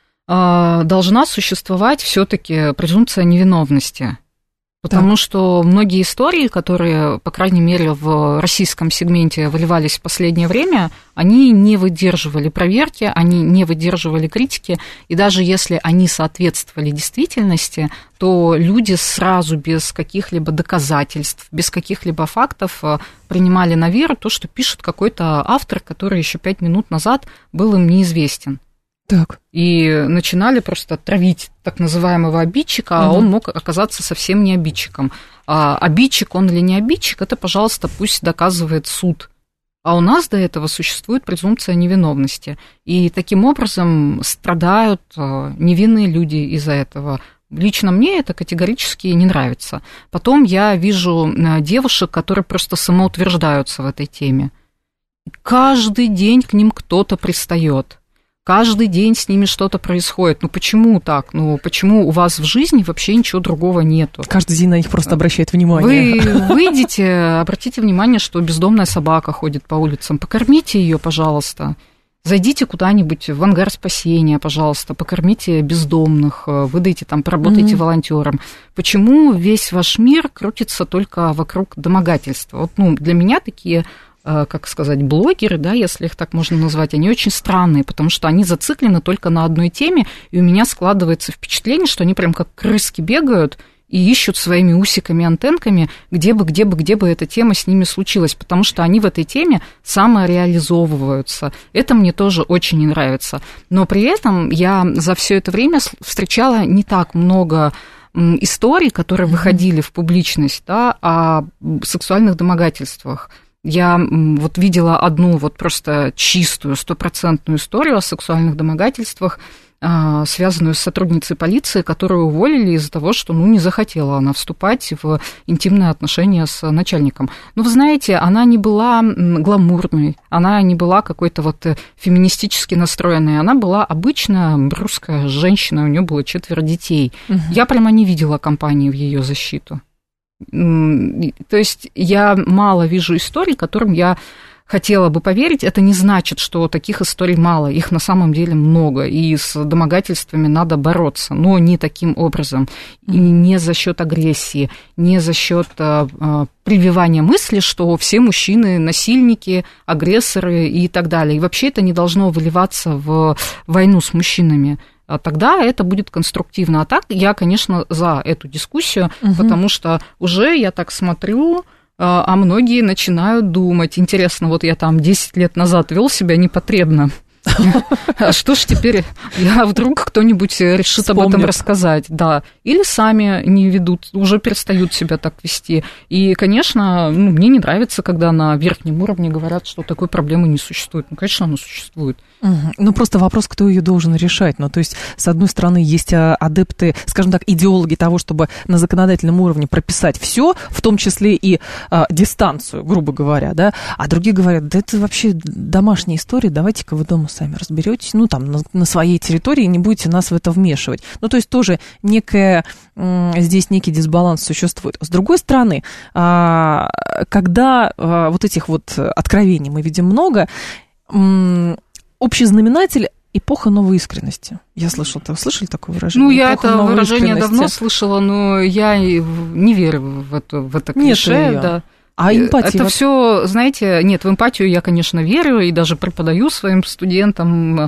э, должна существовать все-таки презумпция невиновности. Потому да. что многие истории, которые, по крайней мере, в российском сегменте выливались в последнее время, они не выдерживали проверки, они не выдерживали критики, и даже если они соответствовали действительности, то люди сразу без каких-либо доказательств, без каких-либо фактов принимали на веру то, что пишет какой-то автор, который еще пять минут назад был им неизвестен. Так. И начинали просто травить так называемого обидчика, угу. а он мог оказаться совсем не обидчиком. А обидчик он или не обидчик, это, пожалуйста, пусть доказывает суд. А у нас до этого существует презумпция невиновности. И таким образом страдают невинные люди из-за этого. Лично мне это категорически не нравится. Потом я вижу девушек, которые просто самоутверждаются в этой теме. Каждый день к ним кто-то пристает. Каждый день с ними что-то происходит. Ну почему так? Ну почему у вас в жизни вообще ничего другого нету? Каждый день на них просто обращает внимание. Вы выйдите, обратите внимание, что бездомная собака ходит по улицам. Покормите ее, пожалуйста. Зайдите куда-нибудь в ангар спасения, пожалуйста, покормите бездомных, выдайте там, поработайте mm-hmm. волонтером. Почему весь ваш мир крутится только вокруг домогательства? Вот, ну, для меня такие... как сказать, блогеры, да, если их так можно назвать, они очень странные, потому что они зациклены только на одной теме, и у меня складывается впечатление, что они прям как крыски бегают и ищут своими усиками, антенками, где бы, где бы, где бы эта тема с ними случилась, потому что они в этой теме самореализовываются. Это мне тоже очень не нравится. Но при этом я за все это время встречала не так много историй, которые выходили в публичность, да, о сексуальных домогательствах. Я вот видела одну вот просто чистую, стопроцентную историю о сексуальных домогательствах, связанную с сотрудницей полиции, которую уволили из-за того, что, ну, не захотела она вступать в интимные отношения с начальником. Но, вы знаете, она не была гламурной, она не была какой-то вот феминистически настроенной, она была обычная русская женщина, у нее было четверо детей. Угу. Я прямо не видела кампании в ее защиту. То есть я мало вижу историй, которым я хотела бы поверить. Это не значит, что таких историй мало, их на самом деле много, и с домогательствами надо бороться, но не таким образом, и не за счет агрессии, не за счет а, а, прививания мысли, что все мужчины насильники, агрессоры и так далее. И вообще это не должно выливаться в войну с мужчинами. Тогда это будет конструктивно. А так я, конечно, за эту дискуссию, угу. потому что уже я так смотрю, а многие начинают думать, интересно, вот я там десять лет назад вел себя непотребно. А что ж теперь, я вдруг кто-нибудь решит Вспомнит. об этом рассказать, да, или сами не ведут, уже перестают себя так вести. И, конечно, ну, мне не нравится, когда на верхнем уровне говорят, что такой проблемы не существует. Ну, конечно, она существует. Угу. Ну, просто вопрос, кто ее должен решать. Ну, то есть, с одной стороны, есть адепты, скажем так, идеологи того, чтобы на законодательном уровне прописать все, в том числе и а, дистанцию, грубо говоря, да, а другие говорят, да это вообще домашняя история, давайте-ка вы дома сами разберетесь, ну, там, на, на своей территории, не будете нас в это вмешивать. Ну, то есть тоже некая, здесь некий дисбаланс существует. С другой стороны, когда вот этих вот откровений мы видим много, общий знаменатель – эпоха новой искренности. Я слышала, слышали такое выражение? Ну, я это выражение давно слышала, но я не верю в это, в это клише. Да. А эмпатия? Это все, знаете, нет, в эмпатию я, конечно, верю и даже преподаю своим студентам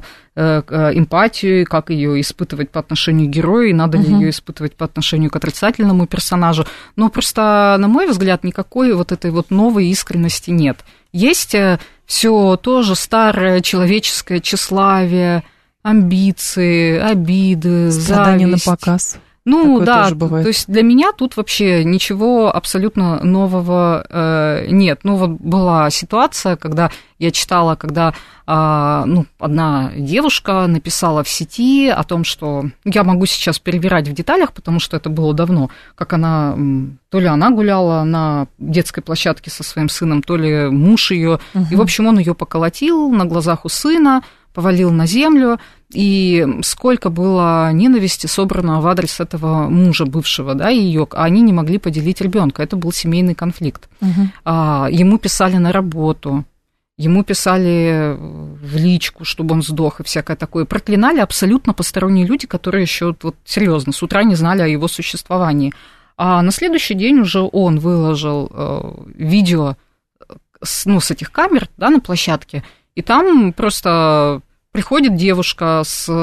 эмпатию, как ее испытывать по отношению к герою, и надо ли угу. ее испытывать по отношению к отрицательному персонажу. Но просто, на мой взгляд, никакой вот этой вот новой искренности нет. Есть все тоже старое человеческое тщеславие, амбиции, обиды, страдания зависть. на показ. Ну такое да, то есть для меня тут вообще ничего абсолютно нового э, нет. Ну вот была ситуация, когда я читала, когда э, ну, одна девушка написала в сети о том, что я могу сейчас перевирать в деталях, потому что это было давно, как она, то ли она гуляла на детской площадке со своим сыном, то ли муж ее, угу. и в общем он ее поколотил на глазах у сына, повалил на землю, и сколько было ненависти собрано в адрес этого мужа бывшего, да, ее, а они не могли поделить ребенка. Это был семейный конфликт. Угу. А, ему писали на работу, ему писали в личку, чтобы он сдох и всякое такое. Проклинали абсолютно посторонние люди, которые еще вот серьезно с утра не знали о его существовании. А на следующий день уже он выложил э, видео с, ну, с этих камер, да, на площадке. И там просто приходит девушка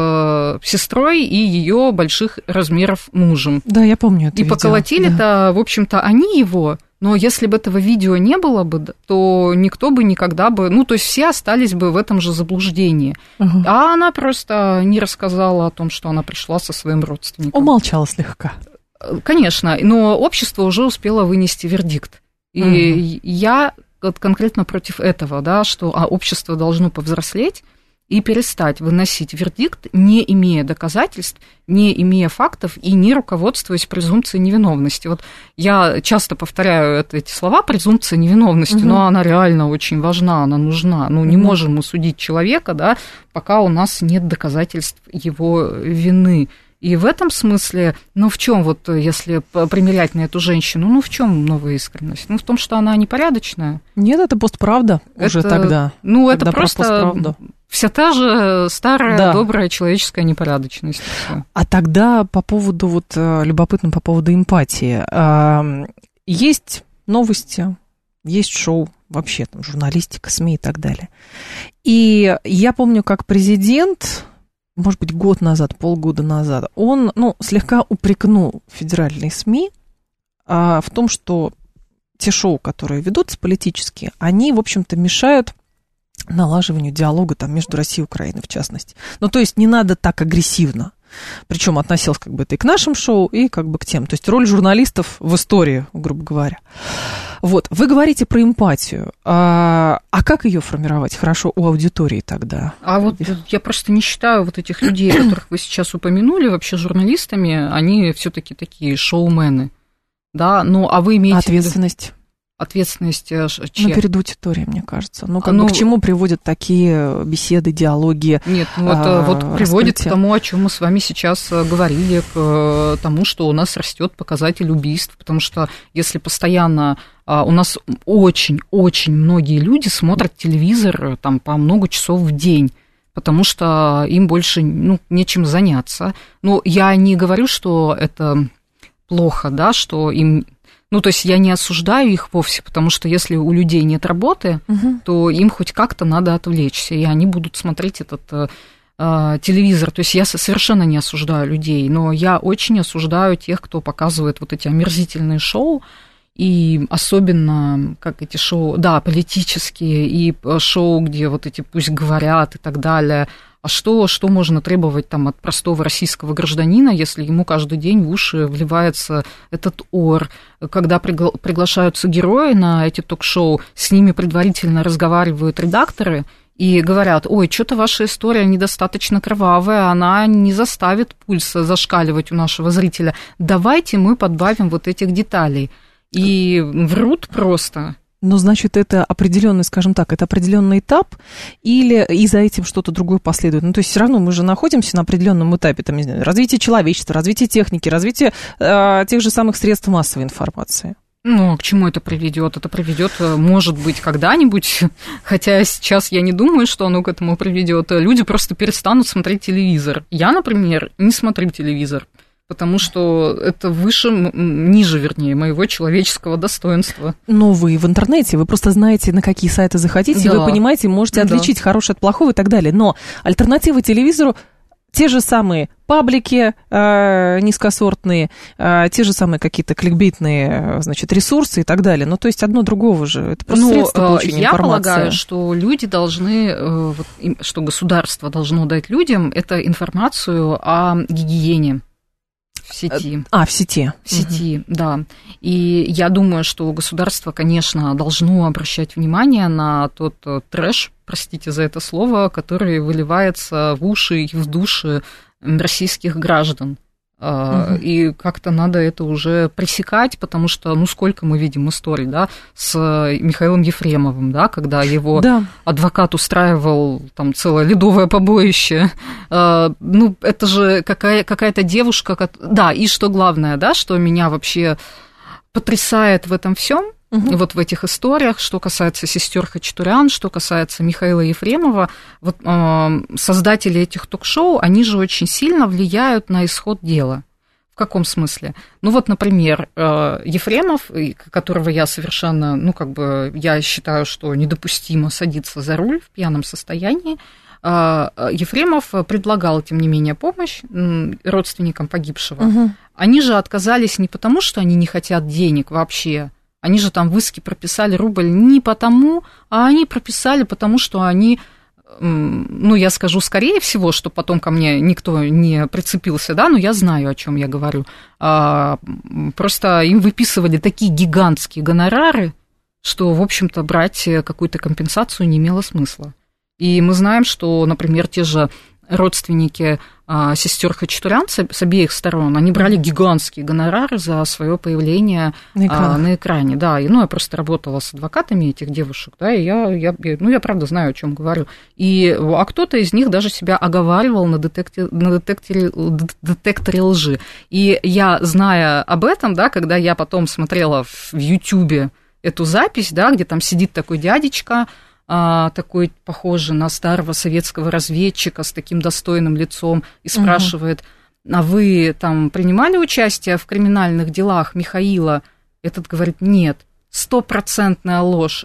с сестрой и ее больших размеров мужем. Да, я помню это. И видео. Поколотили-то, да. В общем-то, они его, но если бы этого видео не было бы, то никто бы никогда бы... Ну, то есть все остались бы в этом же заблуждении. Угу. А она просто не рассказала о том, что она пришла со своим родственником. Умолчала слегка. Конечно, но общество уже успело вынести вердикт. И угу. я... конкретно против этого, да, что а, общество должно повзрослеть и перестать выносить вердикт, не имея доказательств, не имея фактов и не руководствуясь презумпцией невиновности. Вот я часто повторяю это, эти слова, презумпция невиновности, угу. но она реально очень важна, она нужна. Ну, не угу. можем мы судить человека, да, пока у нас нет доказательств его вины. И в этом смысле, ну в чем вот, если примерять на эту женщину, ну в чем новая искренность? Ну в том, что она непорядочная. Нет, это постправда уже это, тогда. Ну тогда это просто вся та же старая да. добрая человеческая непорядочность. А тогда по поводу, вот любопытно по поводу эмпатии. Есть новости, есть шоу, вообще там журналистика, СМИ и так далее. И я помню, как президент... может быть, год назад, полгода назад, он, ну, слегка упрекнул федеральные СМИ а, в том, что те шоу, которые ведутся политические, они, в общем-то, мешают налаживанию диалога там, между Россией и Украиной, в частности. Ну, то есть не надо так агрессивно. Причем относился как бы это и к нашим шоу, и как бы к тем. То есть роль журналистов в истории, грубо говоря. Вот, вы говорите про эмпатию. А, а как ее формировать хорошо у аудитории тогда? А вот я просто не считаю вот этих людей, которых вы сейчас упомянули, вообще журналистами, они все-таки такие шоумены. Да, ну а вы имеете... Ответственность. Ответственность чья? Ну, перед аудиторией, мне кажется. Ну, как а, бы ну, к чему приводят такие беседы, диалоги? Нет, ну, это а, вот приводит раскрытие. К тому, о чем мы с вами сейчас говорили, к тому, что у нас растет показатель убийств, потому что если постоянно у нас очень-очень многие люди смотрят телевизор там по много часов в день, потому что им больше, ну, нечем заняться. Но я не говорю, что это плохо, да, что им... Ну, то есть я не осуждаю их вовсе, потому что если у людей нет работы, угу. то им хоть как-то надо отвлечься, и они будут смотреть этот э, телевизор. То есть я совершенно не осуждаю людей, но я очень осуждаю тех, кто показывает вот эти омерзительные шоу, и особенно, как эти шоу, да, политические, и шоу, где вот эти «Пусть говорят» и так далее. А что, что можно требовать там от простого российского гражданина, если ему каждый день в уши вливается этот ор? Когда пригла- приглашаются герои на эти ток-шоу, с ними предварительно разговаривают редакторы и говорят: ой, что-то ваша история недостаточно кровавая, она не заставит пульс зашкаливать у нашего зрителя. Давайте мы подбавим вот этих деталей. И врут просто. Но, значит, это определенный, скажем так, это определенный этап, или и за этим что-то другое последует? Ну, то есть все равно мы же находимся на определенном этапе, там, не знаю, развития человечества, развития техники, развития э, тех же самых средств массовой информации. Ну, к чему это приведет? Это приведет, может быть, когда-нибудь, хотя сейчас я не думаю, что оно к этому приведет. Люди просто перестанут смотреть телевизор. Я, например, не смотрю телевизор, потому что это выше, ниже, вернее, моего человеческого достоинства. Но вы в интернете, вы просто знаете, на какие сайты захотите, да. И вы понимаете, можете отличить да. хорошее от плохого и так далее. Но альтернатива телевизору те же самые паблики э, низкосортные, э, те же самые какие-то кликбейтные, значит, ресурсы и так далее. Ну, то есть одно другого же. Это просто ну, средство получения я информации. Я полагаю, что люди должны, вот, что государство должно дать людям, это информацию о гигиене. В сети. А, в сети. В сети, угу. да. И я думаю, что государство, конечно, должно обращать внимание на тот трэш, простите за это слово, который выливается в уши и в души российских граждан. Угу. И как-то надо это уже пресекать, потому что, ну, сколько мы видим историй, да, с Михаилом Ефремовым, да, когда его да. адвокат устраивал там целое ледовое побоище. Ну, это же какая- какая-то девушка, да, и что главное, да, что меня вообще потрясает в этом всем. Угу. Вот в этих историях, что касается сестер Хачатурян, что касается Михаила Ефремова, вот, э, создатели этих ток-шоу, они же очень сильно влияют на исход дела. В каком смысле? Ну вот, например, э, Ефремов, которого я совершенно, ну как бы, я считаю, что недопустимо садиться за руль в пьяном состоянии, э, Ефремов предлагал, тем не менее, помощь родственникам погибшего. Угу. Они же отказались не потому, что они не хотят денег вообще. Они же там в иске прописали рубль не потому, а они прописали потому, что они, ну, я скажу, скорее всего, что потом ко мне никто не прицепился, да, но я знаю, о чем я говорю. Просто им выписывали такие гигантские гонорары, что, в общем-то, брать какую-то компенсацию не имело смысла. И мы знаем, что, например, те же родственники а, сестер Хачатурян с, с обеих сторон, они брали гигантские гонорары за свое появление на, а, на экране. Да, и, ну, я просто работала с адвокатами этих девушек, да, и я, я, ну, я правда знаю, о чем говорю. И, а кто-то из них даже себя оговаривал на, детекте, на детекторе, детекторе лжи. И я, зная об этом, да, когда я потом смотрела в Ютьюбе эту запись, да, где там сидит такой дядечка, такой похожий на старого советского разведчика с таким достойным лицом и спрашивает, угу. а вы там принимали участие в криминальных делах Михаила? Этот говорит, нет, стопроцентная ложь.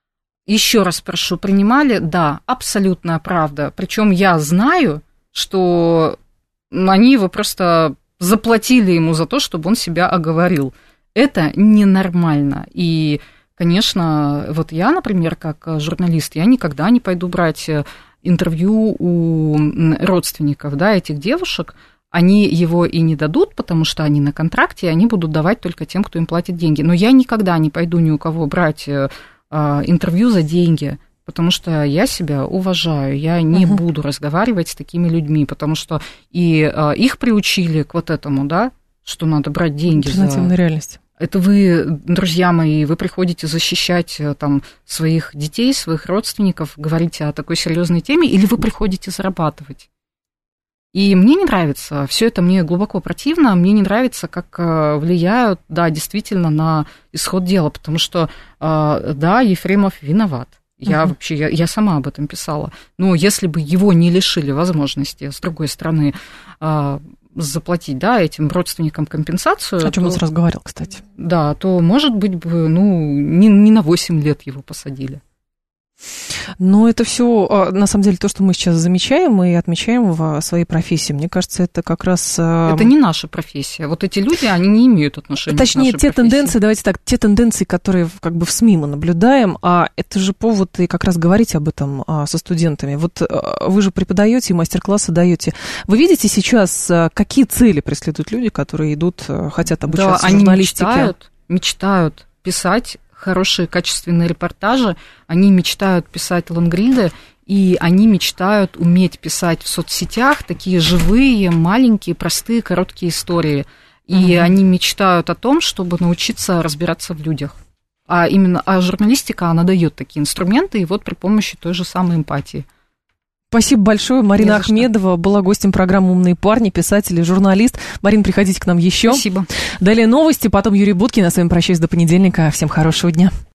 Еще раз прошу, принимали? Да, абсолютная правда. Причем я знаю, что они его просто заплатили ему за то, чтобы он себя оговорил. Это ненормально. И конечно, вот я, например, как журналист, я никогда не пойду брать интервью у родственников, да, этих девушек. Они его и не дадут, потому что они на контракте, и они будут давать только тем, кто им платит деньги. Но я никогда не пойду ни у кого брать интервью за деньги, потому что я себя уважаю, я не угу. буду разговаривать с такими людьми, потому что и их приучили к вот этому, да, что надо брать деньги за... Альтернативная реальность. Это вы, друзья мои, вы приходите защищать там своих детей, своих родственников, говорите о такой серьезной теме, или вы приходите зарабатывать? И мне не нравится, все это мне глубоко противно, мне не нравится, как влияют, да, действительно, на исход дела, потому что, да, Ефремов виноват. Я угу. вообще, я, я сама об этом писала. Но если бы его не лишили возможности, с другой стороны, заплатить, да, этим родственникам компенсацию. О чем он сразу говорил, кстати. Да, то, может быть, бы, ну, не, не на восемь лет его посадили. Но это все, на самом деле, то, что мы сейчас замечаем и отмечаем в своей профессии, мне кажется, это как раз... Это не наша профессия. Вот эти люди, они не имеют отношения Точнее, к нашей те профессии. тенденции, давайте так, те тенденции, которые как бы в СМИ мы наблюдаем, а это же повод и как раз говорить об этом со студентами. Вот вы же преподаете и мастер-классы даете. Вы видите сейчас, какие цели преследуют люди, которые идут, хотят обучаться да, журналистике? Они мечтают, мечтают писать хорошие качественные репортажи, они мечтают писать лонгриды, и они мечтают уметь писать в соцсетях такие живые, маленькие, простые, короткие истории. И mm-hmm. они мечтают о том, чтобы научиться разбираться в людях. А именно а журналистика, она дает такие инструменты, и вот при помощи той же самой эмпатии. Спасибо большое. Марина Ахмедова была гостем программы «Умные парни», писатель и журналист. Марина, приходите к нам еще. Спасибо. Далее новости, потом Юрий Буткин. Я с вами прощаюсь до понедельника. Всем хорошего дня.